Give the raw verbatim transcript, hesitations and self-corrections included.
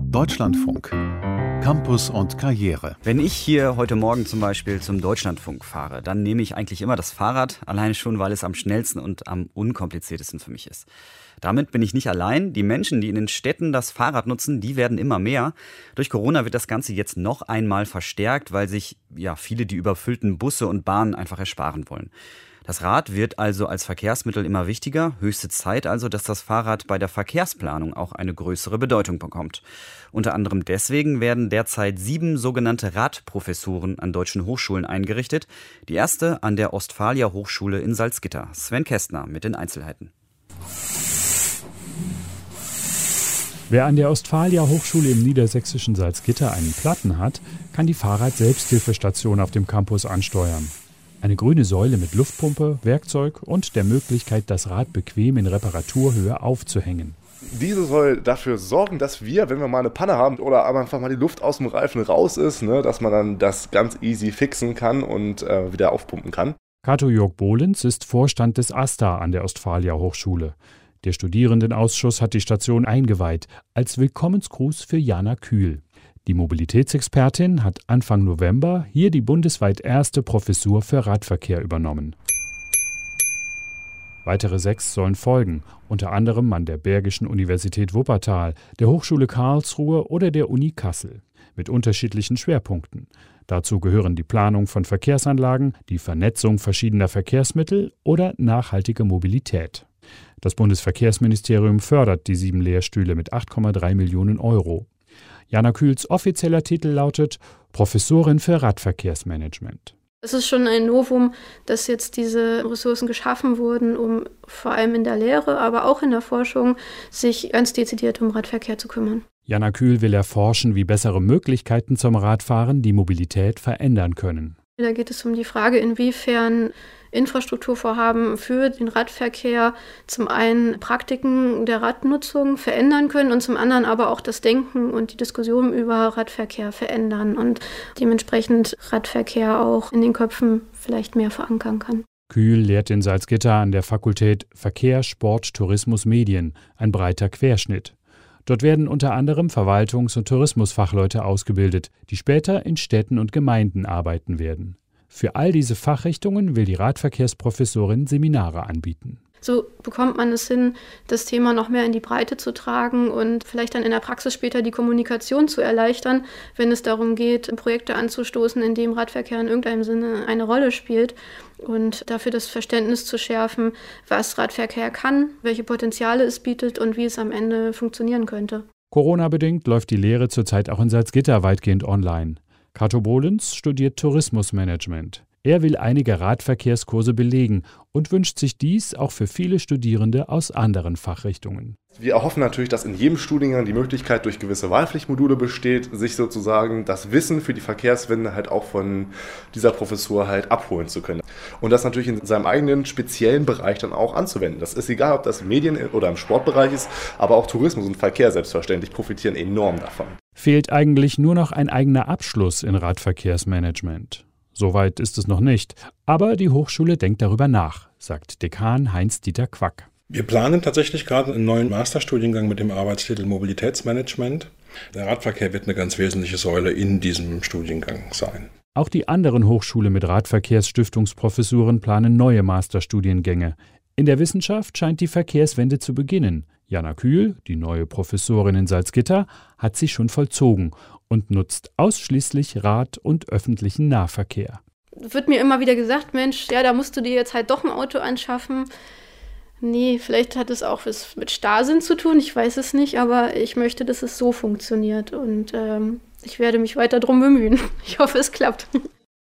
Deutschlandfunk. Campus und Karriere. Wenn ich hier heute Morgen zum Beispiel zum Deutschlandfunk fahre, dann nehme ich eigentlich immer das Fahrrad, alleine schon, weil es am schnellsten und am unkompliziertesten für mich ist. Damit bin ich nicht allein. Die Menschen, die in den Städten das Fahrrad nutzen, die werden immer mehr. Durch Corona wird das Ganze jetzt noch einmal verstärkt, weil sich ja viele die überfüllten Busse und Bahnen einfach ersparen wollen. Das Rad wird also als Verkehrsmittel immer wichtiger. Höchste Zeit also, dass das Fahrrad bei der Verkehrsplanung auch eine größere Bedeutung bekommt. Unter anderem deswegen werden derzeit sieben sogenannte Radprofessuren an deutschen Hochschulen eingerichtet. Die erste an der Ostfalia Hochschule in Salzgitter. Sven Kästner mit den Einzelheiten. Wer an der Ostfalia Hochschule im niedersächsischen Salzgitter einen Platten hat, kann die Fahrrad-Selbsthilfestation auf dem Campus ansteuern. Eine grüne Säule mit Luftpumpe, Werkzeug und der Möglichkeit, das Rad bequem in Reparaturhöhe aufzuhängen. Diese soll dafür sorgen, dass wir, wenn wir mal eine Panne haben oder einfach mal die Luft aus dem Reifen raus ist, ne, dass man dann das ganz easy fixen kann und äh, wieder aufpumpen kann. Kato-Jörg Bohlens ist Vorstand des AStA an der Ostfalia Hochschule. Der Studierendenausschuss hat die Station eingeweiht als Willkommensgruß für Jana Kühl. Die Mobilitätsexpertin hat Anfang November hier die bundesweit erste Professur für Radverkehr übernommen. Weitere sechs sollen folgen, unter anderem an der Bergischen Universität Wuppertal, der Hochschule Karlsruhe oder der Uni Kassel, mit unterschiedlichen Schwerpunkten. Dazu gehören die Planung von Verkehrsanlagen, die Vernetzung verschiedener Verkehrsmittel oder nachhaltige Mobilität. Das Bundesverkehrsministerium fördert die sieben Lehrstühle mit acht Komma drei Millionen Euro. Jana Kühls offizieller Titel lautet Professorin für Radverkehrsmanagement. Es ist schon ein Novum, dass jetzt diese Ressourcen geschaffen wurden, um vor allem in der Lehre, aber auch in der Forschung sich ganz dezidiert um Radverkehr zu kümmern. Jana Kühl will erforschen, wie bessere Möglichkeiten zum Radfahren die Mobilität verändern können. Da geht es um die Frage, inwiefern Infrastrukturvorhaben für den Radverkehr zum einen Praktiken der Radnutzung verändern können und zum anderen aber auch das Denken und die Diskussion über Radverkehr verändern und dementsprechend Radverkehr auch in den Köpfen vielleicht mehr verankern kann. Kühl lehrt in Salzgitter an der Fakultät Verkehr, Sport, Tourismus, Medien, ein breiter Querschnitt. Dort werden unter anderem Verwaltungs- und Tourismusfachleute ausgebildet, die später in Städten und Gemeinden arbeiten werden. Für all diese Fachrichtungen will die Radverkehrsprofessorin Seminare anbieten. So bekommt man es hin, das Thema noch mehr in die Breite zu tragen und vielleicht dann in der Praxis später die Kommunikation zu erleichtern, wenn es darum geht, Projekte anzustoßen, in denen Radverkehr in irgendeinem Sinne eine Rolle spielt und dafür das Verständnis zu schärfen, was Radverkehr kann, welche Potenziale es bietet und wie es am Ende funktionieren könnte. Corona-bedingt läuft die Lehre zurzeit auch in Salzgitter weitgehend online. Kato Bohlens studiert Tourismusmanagement. Er will einige Radverkehrskurse belegen und wünscht sich dies auch für viele Studierende aus anderen Fachrichtungen. Wir erhoffen natürlich, dass in jedem Studiengang die Möglichkeit durch gewisse Wahlpflichtmodule besteht, sich sozusagen das Wissen für die Verkehrswende halt auch von dieser Professur halt abholen zu können. Und das natürlich in seinem eigenen speziellen Bereich dann auch anzuwenden. Das ist egal, ob das Medien- oder im Sportbereich ist, aber auch Tourismus und Verkehr selbstverständlich profitieren enorm davon. Fehlt eigentlich nur noch ein eigener Abschluss in Radverkehrsmanagement. Soweit ist es noch nicht, aber die Hochschule denkt darüber nach, sagt Dekan Heinz-Dieter Quack. Wir planen tatsächlich gerade einen neuen Masterstudiengang mit dem Arbeitstitel Mobilitätsmanagement. Der Radverkehr wird eine ganz wesentliche Säule in diesem Studiengang sein. Auch die anderen Hochschulen mit Radverkehrsstiftungsprofessuren planen neue Masterstudiengänge. In der Wissenschaft scheint die Verkehrswende zu beginnen. Jana Kühl, die neue Professorin in Salzgitter, hat sie schon vollzogen und nutzt ausschließlich Rad- und öffentlichen Nahverkehr. Wird mir immer wieder gesagt, Mensch, ja, da musst du dir jetzt halt doch ein Auto anschaffen. Nee, vielleicht hat es auch was mit Starrsinn zu tun, ich weiß es nicht, aber ich möchte, dass es so funktioniert und ähm, ich werde mich weiter drum bemühen. Ich hoffe, es klappt.